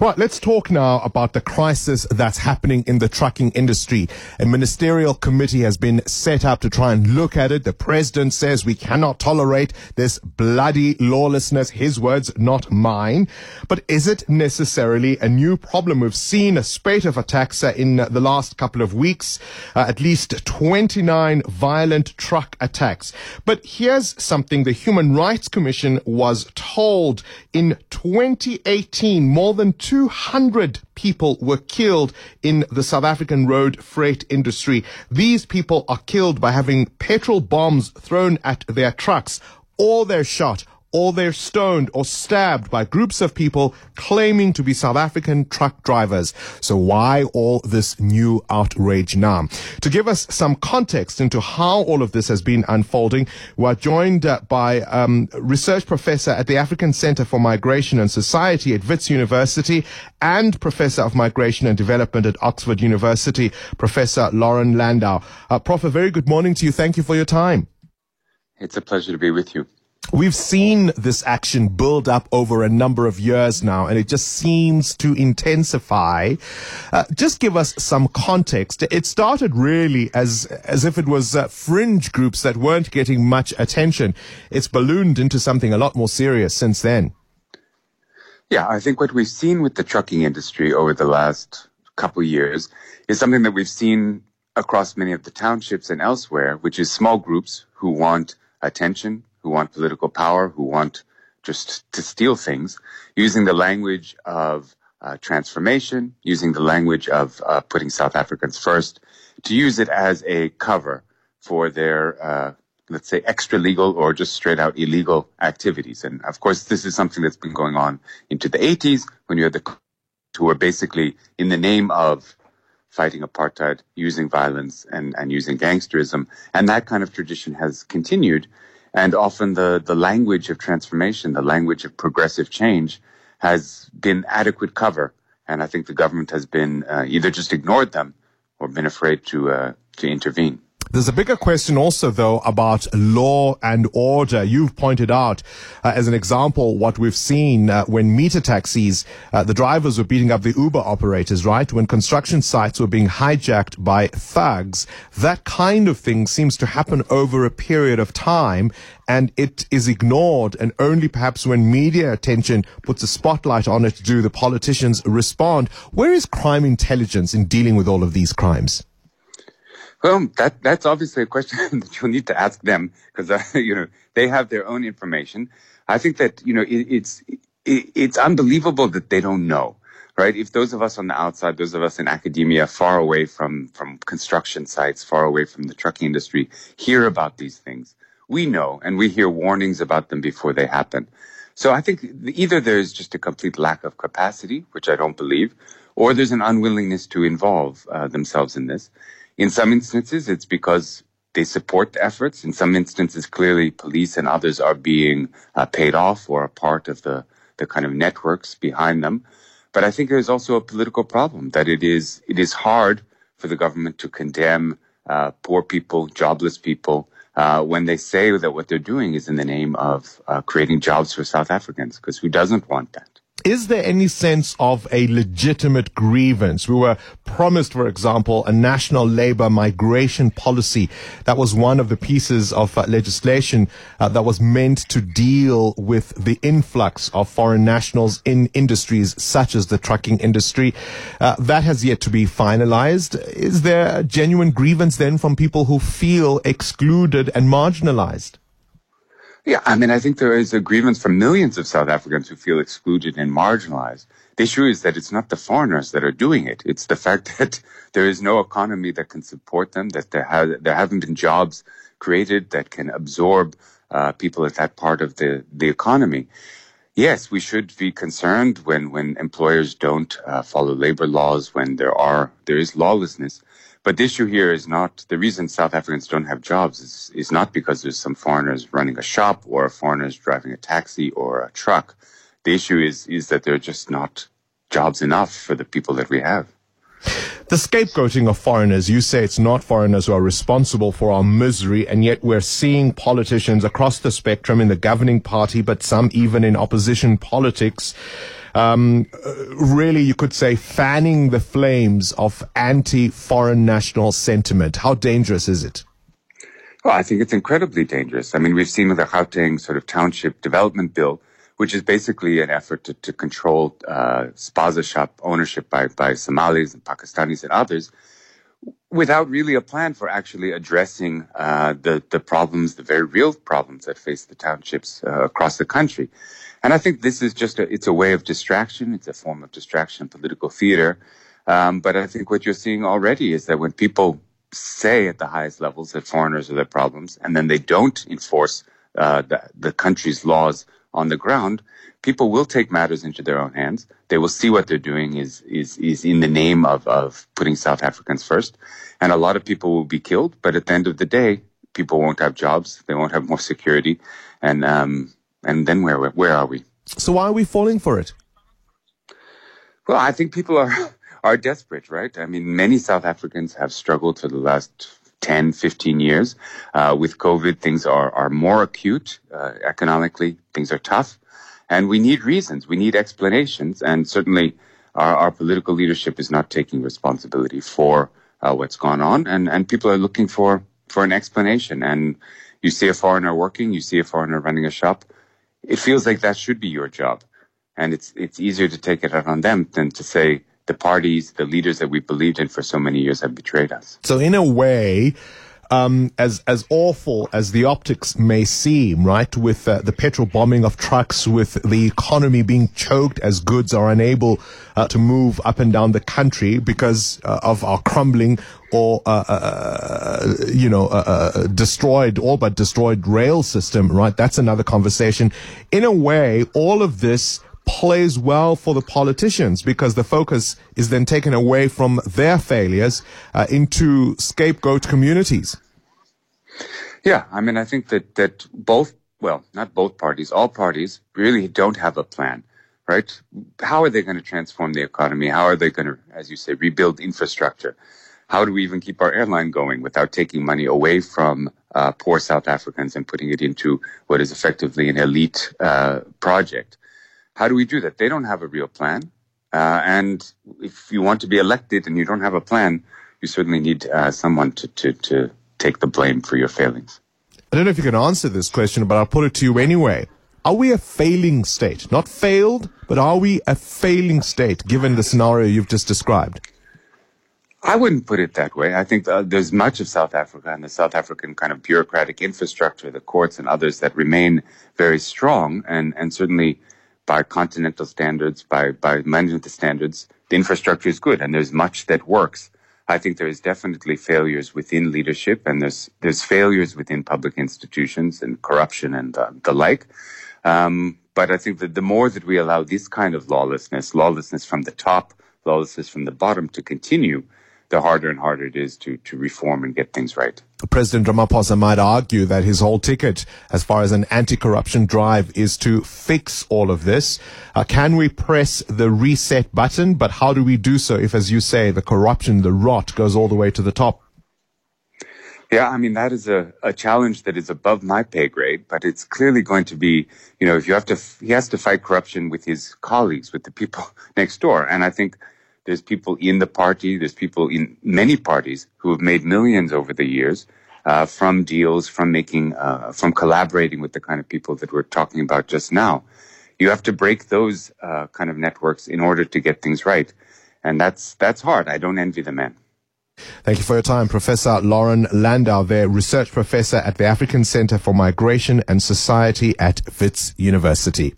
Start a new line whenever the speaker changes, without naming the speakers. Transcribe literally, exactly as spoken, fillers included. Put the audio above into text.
Right, let's talk now about the crisis that's happening in the trucking industry. A ministerial committee has been set up to try and look at it. The president says we cannot tolerate this bloody lawlessness. His words, not mine. But is it necessarily a new problem? We've seen a spate of attacks uh, in uh, the last couple of weeks, uh, at least twenty-nine violent truck attacks. But here's something the Human Rights Commission was told in twenty eighteen. More than two hundred people were killed in the South African road freight industry. These people are killed by having petrol bombs thrown at their trucks, or they're shot, or they're stoned or stabbed by groups of people claiming to be South African truck drivers. So why all this new outrage now? To give us some context into how all of this has been unfolding, we are joined uh, by um, research professor at the African Center for Migration and Society at Wits University and professor of migration and development at Oxford University, Professor Lauren Landau. Uh, Prof, a very good morning to you. Thank you for your time.
It's a pleasure to be with you.
We've seen this action build up over a number of years now, and it just seems to intensify. Uh, just give us some context. It started really as as if it was uh, fringe groups that weren't getting much attention. It's ballooned into something a lot more serious since then.
Yeah, I think what we've seen with the trucking industry over the last couple of years is something that we've seen across many of the townships and elsewhere, which is small groups who want attention, who want political power, who want just to steal things, using the language of uh, transformation, using the language of uh, putting South Africans first, to use it as a cover for their, uh, let's say, extra-legal or just straight-out illegal activities. And, of course, this is something that's been going on into the eighties, when you had the who were basically, in the name of fighting apartheid, using violence and, and using gangsterism. And that kind of tradition has continued. And often the, the language of transformation, the language of progressive change has been adequate cover. And I think the government has been uh, either just ignored them or been afraid to uh, to intervene.
There's a bigger question also, though, about law and order. You've pointed out, uh, as an example, what we've seen uh, when meter taxis, uh, the drivers were beating up the Uber operators, right? When construction sites were being hijacked by thugs. That kind of thing seems to happen over a period of time, and it is ignored. And only perhaps when media attention puts a spotlight on it do the politicians respond. Where is crime intelligence in dealing with all of these crimes?
Well, that that's obviously a question that you'll need to ask them, because uh, you know they have their own information. I think that you know it, it's it, it's unbelievable that they don't know, right? If those of us on the outside, those of us in academia, far away from from construction sites, far away from the trucking industry, hear about these things, we know, and we hear warnings about them before they happen. So I think either there's just a complete lack of capacity, which I don't believe, or there's an unwillingness to involve uh, themselves in this. In some instances, it's because they support the efforts. In some instances, clearly, police and others are being uh, paid off or a part of the, the kind of networks behind them. But I think there's also a political problem, that it is it is hard for the government to condemn uh, poor people, jobless people, uh, when they say that what they're doing is in the name of uh, creating jobs for South Africans, because who doesn't want that?
Is there any sense of a legitimate grievance? We were promised, for example, a national labor migration policy. That was one of the pieces of uh, legislation uh, that was meant to deal with the influx of foreign nationals in industries such as the trucking industry. Uh, that has yet to be finalized. Is there a genuine grievance then from people who feel excluded and marginalized?
Yeah, I mean, I think there is a grievance from millions of South Africans who feel excluded and marginalized. The issue is that it's not the foreigners that are doing it. It's the fact that there is no economy that can support them, that there, ha- there haven't been jobs created that can absorb uh, people at that part of the, the economy. Yes, we should be concerned when, when employers don't uh, follow labor laws, when there are there is lawlessness. But the issue here is not, the reason South Africans don't have jobs is, is not because there's some foreigners running a shop or foreigners driving a taxi or a truck. The issue is, is that there are just not jobs enough for the people that we have.
The scapegoating of foreigners, you say it's not foreigners who are responsible for our misery, and yet we're seeing politicians across the spectrum in the governing party, but some even in opposition politics, um, really, you could say, fanning the flames of anti-foreign national sentiment. How dangerous is it?
Well, I think it's incredibly dangerous. I mean, we've seen with the Gauteng sort of township development bill, which is basically an effort to, to control uh, spaza shop ownership by, by Somalis and Pakistanis and others, without really a plan for actually addressing uh, the, the problems, the very real problems that face the townships uh, across the country. And I think this is just a, it's a way of distraction. It's a form of distraction, political theater. Um, but I think what you're seeing already is that when people say at the highest levels that foreigners are their problems, and then they don't enforce uh, the, the country's laws on the ground, people will take matters into their own hands. They will see what they're doing is is is in the name of, of putting South Africans first. And a lot of people will be killed, but at the end of the day, people won't have jobs, they won't have more security, and um and then where where are we?
So why are we falling for it?
Well, I think people are are desperate, right? I mean, many South Africans have struggled for the last ten, fifteen years. Uh, with COVID, things are, are more acute. Uh, economically, things are tough. And we need reasons. We need explanations. And certainly our, our political leadership is not taking responsibility for uh, what's gone on. And, and people are looking for, for an explanation. And you see a foreigner working, you see a foreigner running a shop. It feels like that should be your job. And it's, it's easier to take it out on them than to say, the parties, the leaders that we believed in for so many years have betrayed us.
So in a way, um, as as awful as the optics may seem, right, with uh, the petrol bombing of trucks, with the economy being choked as goods are unable uh, to move up and down the country because uh, of our crumbling or, uh, uh, you know, uh, uh, destroyed, all but destroyed rail system, right? That's another conversation. In a way, all of this plays well for the politicians because the focus is then taken away from their failures uh, into scapegoat communities.
Yeah, I mean, I think that, that both, well, not both parties, all parties really don't have a plan, right? How are they going to transform the economy? How are they going to, as you say, rebuild infrastructure? How do we even keep our airline going without taking money away from uh, poor South Africans and putting it into what is effectively an elite uh, project? How do we do that? They don't have a real plan. Uh, and if you want to be elected and you don't have a plan, you certainly need uh, someone to, to, to take the blame for your failings.
I don't know if you can answer this question, but I'll put it to you anyway. Are we a failing state? Not failed, but are we a failing state given the scenario you've just described?
I wouldn't put it that way. I think uh, there's much of South Africa and the South African kind of bureaucratic infrastructure, the courts and others that remain very strong and, and certainly by continental standards, by, by management standards, the infrastructure is good and there's much that works. I think there is definitely failures within leadership and there's, there's failures within public institutions and corruption and uh, the like. Um, but I think that the more that we allow this kind of lawlessness, lawlessness from the top, lawlessness from the bottom to continue, the harder and harder it is to, to reform and get things right.
President Ramaphosa might argue that his whole ticket as far as an anti-corruption drive is to fix all of this. Uh, can we press the reset button? But how do we do so if, as you say, the corruption, the rot goes all the way to the top?
Yeah, I mean, that is a, a challenge that is above my pay grade, but it's clearly going to be, you know, if you have to, he has to fight corruption with his colleagues, with the people next door. And I think there's people in the party, there's people in many parties who have made millions over the years uh, from deals, from making, uh, from collaborating with the kind of people that we're talking about just now. You have to break those uh, kind of networks in order to get things right. And that's, that's hard. I don't envy the man.
Thank you for your time, Professor Lauren Landau, there, research professor at the African Center for Migration and Society at Wits University.